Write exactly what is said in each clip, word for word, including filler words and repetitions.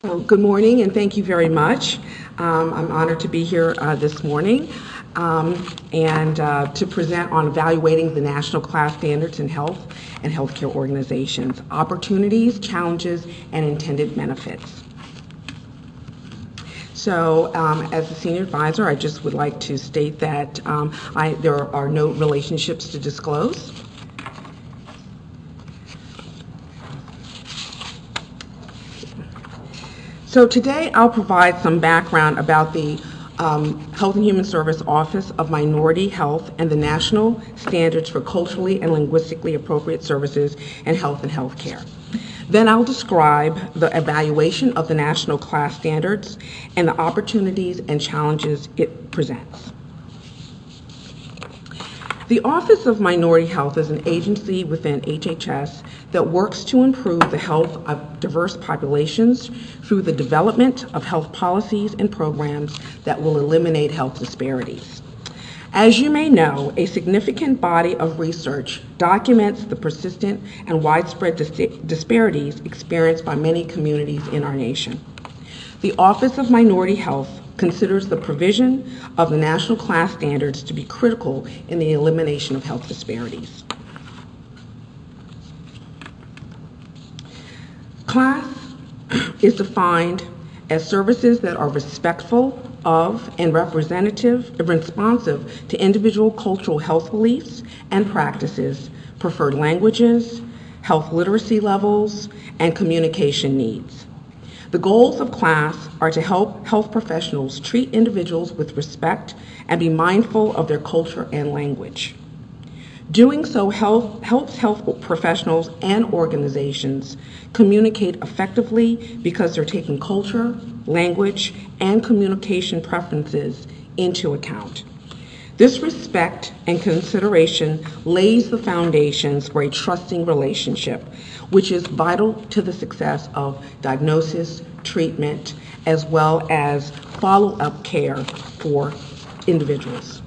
Well, good morning, and thank you very much. Um, I'm honored to be here uh, this morning um, and uh, to present on evaluating the national class standards in health and healthcare organizations, opportunities, challenges, and intended benefits. So, um, as a senior advisor, I just would like to state that um, I, there are no relationships to disclose. So today I'll provide some background about the um, Health and Human Service Office of Minority Health and the National Standards for Culturally and Linguistically Appropriate Services in Health and Healthcare. Then I'll describe the evaluation of the national class standards and the opportunities and challenges it presents. The Office of Minority Health is an agency within H H S that works to improve the health of diverse populations through the development of health policies and programs that will eliminate health disparities. As you may know, a significant body of research documents the persistent and widespread dis- disparities experienced by many communities in our nation. The Office of Minority Health considers the provision of the national class standards to be critical in the elimination of health disparities. Class is defined as services that are respectful of and representative and responsive to individual cultural health beliefs and practices, preferred languages, health literacy levels, and communication needs. The goals of class are to help health professionals treat individuals with respect and be mindful of their culture and language. Doing so help, helps health professionals and organizations communicate effectively because they're taking culture, language, and communication preferences into account. This respect and consideration lays the foundations for a trusting relationship, which is vital to the success of diagnosis, treatment, as well as follow-up care for individuals.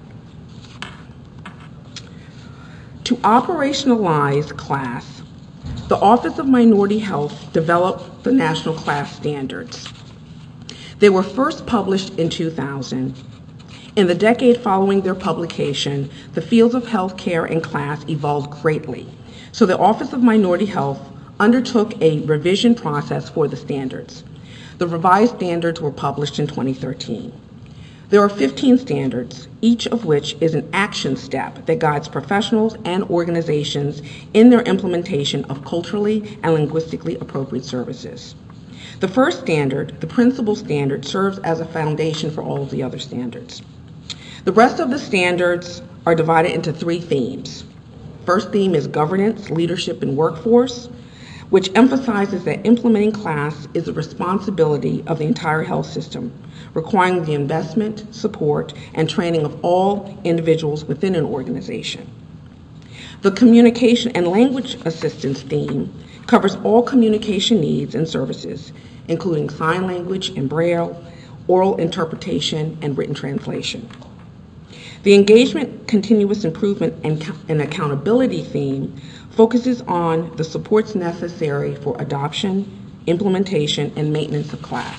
To operationalize class, the Office of Minority Health developed the National Class Standards. They were first published in two thousand. In the decade following their publication, the fields of healthcare and class evolved greatly. So the Office of Minority Health undertook a revision process for the standards. The revised standards were published in twenty thirteen. There are fifteen standards, each of which is an action step that guides professionals and organizations in their implementation of culturally and linguistically appropriate services. The first standard, the principal standard, serves as a foundation for all of the other standards. The rest of the standards are divided into three themes. First theme is governance, leadership, and workforce, which emphasizes that implementing class is the responsibility of the entire health system, requiring the investment, support, and training of all individuals within an organization. The communication and language assistance theme covers all communication needs and services, including sign language and braille, oral interpretation, and written translation. The engagement, continuous improvement, and, and accountability theme focuses on the supports necessary for adoption, implementation, and maintenance of class.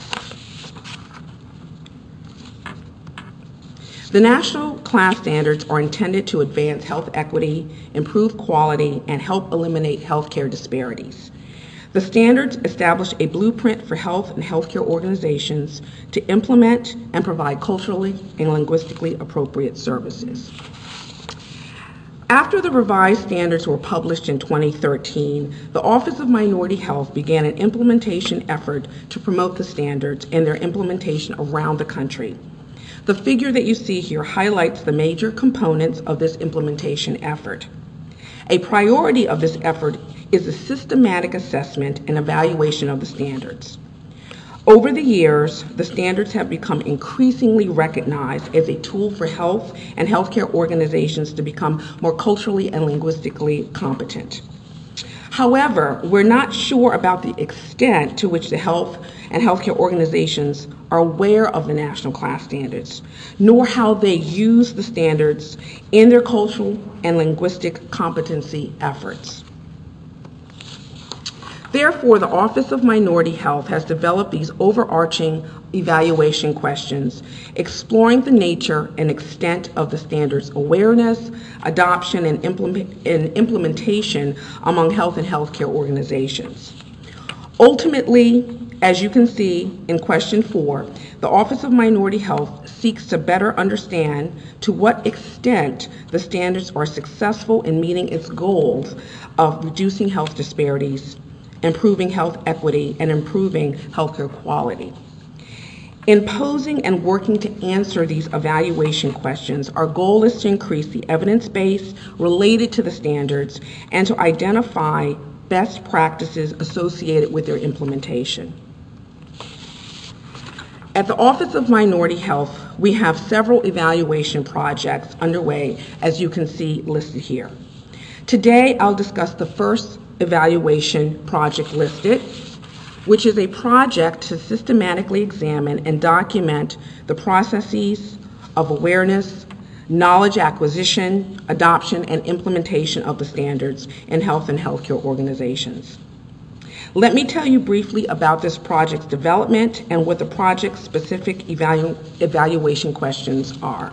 The national class standards are intended to advance health equity, improve quality, and help eliminate healthcare disparities. The standards establish a blueprint for health and healthcare organizations to implement and provide culturally and linguistically appropriate services. After the revised standards were published in twenty thirteen, the Office of Minority Health began an implementation effort to promote the standards and their implementation around the country. The figure that you see here highlights the major components of this implementation effort. A priority of this effort is the systematic assessment and evaluation of the standards. Over the years, the standards have become increasingly recognized as a tool for health and healthcare organizations to become more culturally and linguistically competent. However, we're not sure about the extent to which the health and healthcare organizations are aware of the national class standards, nor how they use the standards in their cultural and linguistic competency efforts. Therefore, the Office of Minority Health has developed these overarching evaluation questions, exploring the nature and extent of the standards' awareness, adoption, and, implement, and implementation among health and healthcare organizations. Ultimately, as you can see in question four, the Office of Minority Health seeks to better understand to what extent the standards are successful in meeting its goals of reducing health disparities, improving health equity, and improving healthcare quality. In posing and working to answer these evaluation questions, our goal is to increase the evidence base related to the standards and to identify best practices associated with their implementation. At the Office of Minority Health, we have several evaluation projects underway, as you can see listed here. Today, I'll discuss the first evaluation project listed, which is a project to systematically examine and document the processes of awareness, knowledge acquisition, adoption, and implementation of the standards in health and healthcare organizations. Let me tell you briefly about this project's development and what the project's specific evalu- evaluation questions are.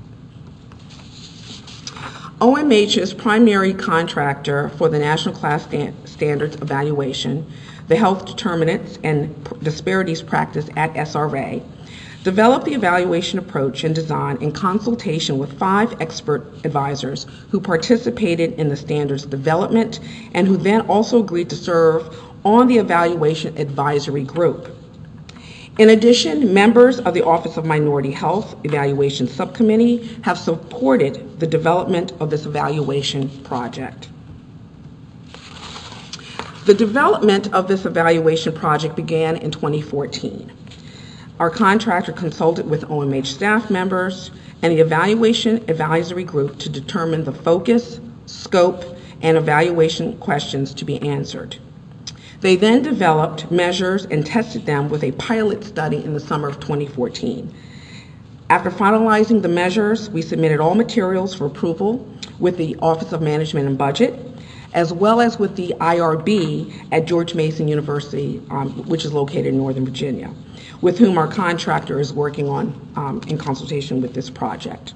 O M H is primary contractor for the National Class Stand- Standards Evaluation, the Health Determinants and Disparities Practice at S R A, developed the evaluation approach and design in consultation with five expert advisors who participated in the standards development and who then also agreed to serve on the evaluation advisory group. In addition, members of the Office of Minority Health Evaluation Subcommittee have supported the development of this evaluation project. The development of this evaluation project began in twenty fourteen. Our contractor consulted with O M H staff members and the evaluation advisory group to determine the focus, scope, and evaluation questions to be answered. They then developed measures and tested them with a pilot study in the summer of twenty fourteen. After finalizing the measures, we submitted all materials for approval with the Office of Management and Budget, as well as with the I R B at George Mason University, um, which is located in Northern Virginia, with whom our contractor is working on um, in consultation with this project.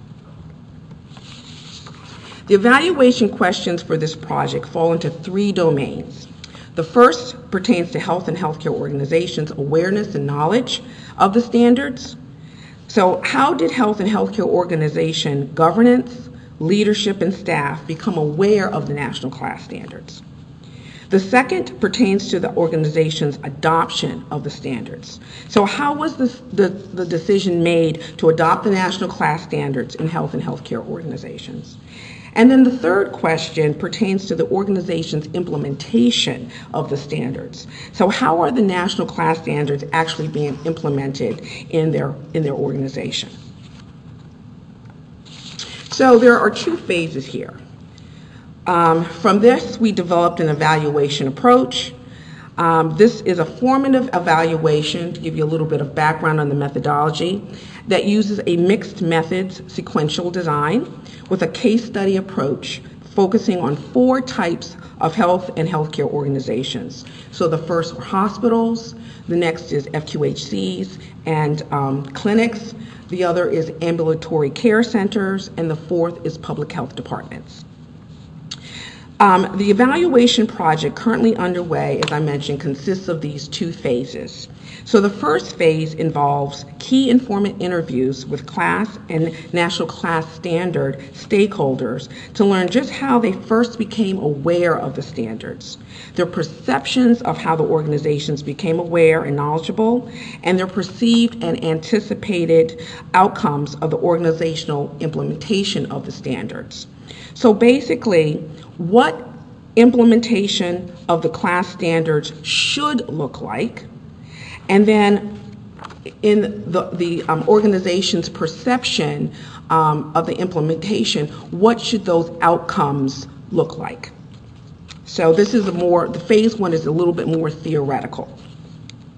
The evaluation questions for this project fall into three domains. The first pertains to health and healthcare organizations' awareness and knowledge of the standards. So how did health and healthcare organization governance, leadership, and staff become aware of the national class standards? The second pertains to the organization's adoption of the standards. So how was this, the, the decision made to adopt the national class standards in health and healthcare organizations? And then the third question pertains to the organization's implementation of the standards. So how are the national class standards actually being implemented in their, in their organization? So there are two phases here. Um, from this, we developed an evaluation approach. Um, this is a formative evaluation, to give you a little bit of background on the methodology, that uses a mixed methods sequential design with a case study approach focusing on four types of health and healthcare organizations. So the first are hospitals, the next is F Q H Cs and um, clinics, the other is ambulatory care centers, and the fourth is public health departments. Um, the evaluation project currently underway, as I mentioned, consists of these two phases. So the first phase involves key informant interviews with class and national class standard stakeholders to learn just how they first became aware of the standards, their perceptions of how the organizations became aware and knowledgeable, and their perceived and anticipated outcomes of the organizational implementation of the standards. So basically, what implementation of the class standards should look like, and then in the, the um, organization's perception um, of the implementation, what should those outcomes look like? So this is a more, the phase one is a little bit more theoretical.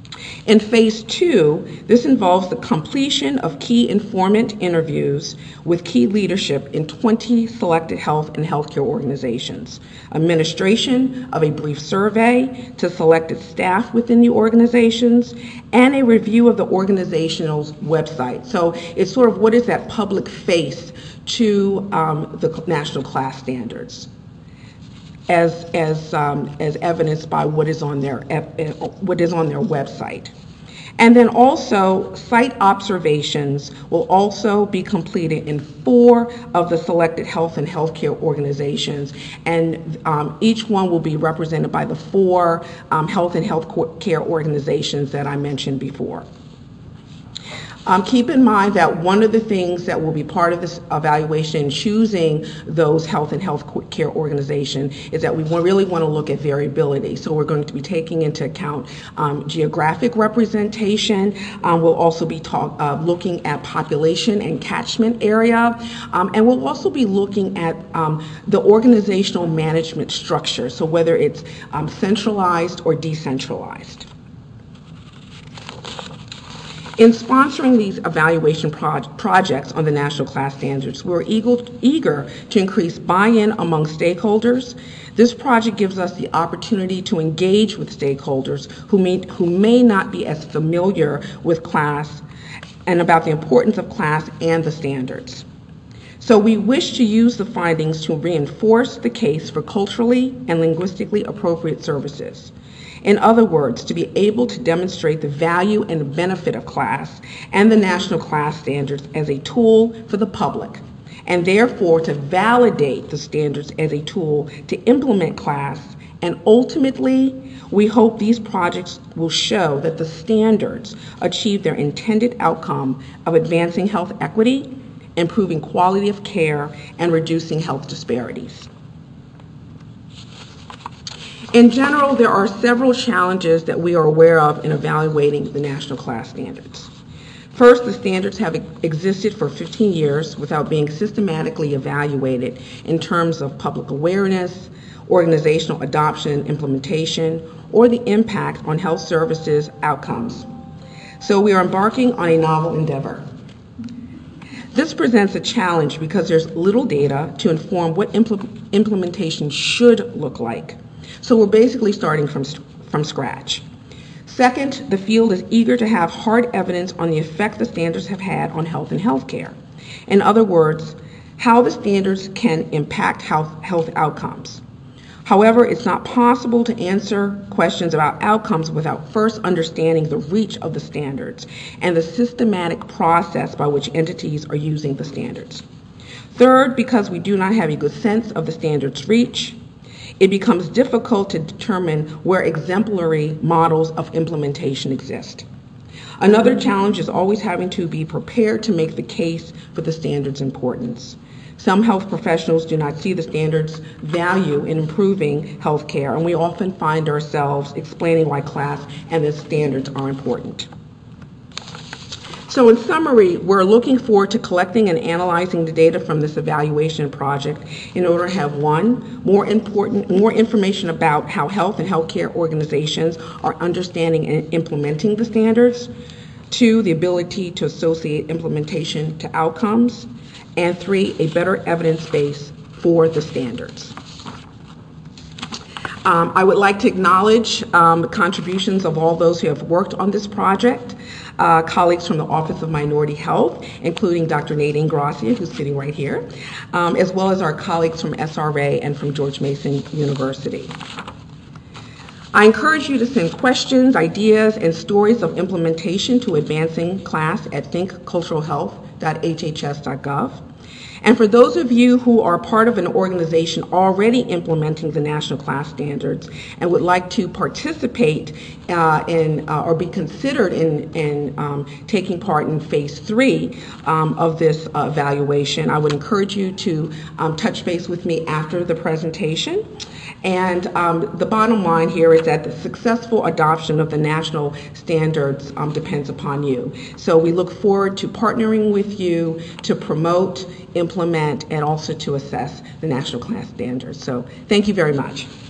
In phase two, this involves the completion of key informant interviews with key leadership in twenty selected health and healthcare organizations, administration of a brief survey to selected staff within the organizations, and a review of the organization's website. So it's sort of what is that public face to um, the national class standards, as as um, as evidenced by what is on their what is on their website. And then also, site observations will also be completed in four of the selected health and healthcare organizations, and um, each one will be represented by the four um, health and healthcare organizations that I mentioned before. Um, keep in mind that one of the things that will be part of this evaluation in choosing those health and health care organization is that we really want to look at variability. So we're going to be taking into account um, geographic representation. Um, we'll also be talk, uh, looking at population and catchment area. Um, and we'll also be looking at um, the organizational management structure, so whether it's um, centralized or decentralized. In sponsoring these evaluation pro projects on the national class standards, we're eager, eager to increase buy-in among stakeholders. This project gives us the opportunity to engage with stakeholders who may, who may not be as familiar with class and about the importance of class and the standards. So we wish to use the findings to reinforce the case for culturally and linguistically appropriate services. In other words, to be able to demonstrate the value and the benefit of class and the national class standards as a tool for the public, and therefore to validate the standards as a tool to implement class. And ultimately, we hope these projects will show that the standards achieve their intended outcome of advancing health equity, improving quality of care, and reducing health disparities. In general, there are several challenges that we are aware of in evaluating the national class standards. First, the standards have existed for fifteen years without being systematically evaluated in terms of public awareness, organizational adoption and implementation, or the impact on health services outcomes. So we are embarking on a novel endeavor. This presents a challenge because there's little data to inform what impl- implementation should look like. So we're basically starting from, from scratch. Second, the field is eager to have hard evidence on the effect the standards have had on health and healthcare. In other words, how the standards can impact health, health outcomes. However, it's not possible to answer questions about outcomes without first understanding the reach of the standards and the systematic process by which entities are using the standards. Third, because we do not have a good sense of the standards' reach, it becomes difficult to determine where exemplary models of implementation exist. Another challenge is always having to be prepared to make the case for the standards' importance. Some health professionals do not see the standards' value in improving health care, and we often find ourselves explaining why class and the standards are important. So in summary, we're looking forward to collecting and analyzing the data from this evaluation project in order to have, one, more important, more information about how health and healthcare organizations are understanding and implementing the standards, two, the ability to associate implementation to outcomes, and three, a better evidence base for the standards. Um, I would like to acknowledge um, the contributions of all those who have worked on this project. Uh, colleagues from the Office of Minority Health, including Doctor Nadine Gracia, who's sitting right here, um, as well as our colleagues from S R A and from George Mason University. I encourage you to send questions, ideas, and stories of implementation to Advancing Class at think cultural health dot h h s dot gov. And for those of you who are part of an organization already implementing the national class standards and would like to participate uh, in uh, or be considered in, in um, taking part in phase three um, of this uh, evaluation, I would encourage you to um, touch base with me after the presentation. And um, the bottom line here is that the successful adoption of the national standards um, depends upon you. So we look forward to partnering with you to promote, implement, and also to assess the national class standards. So thank you very much.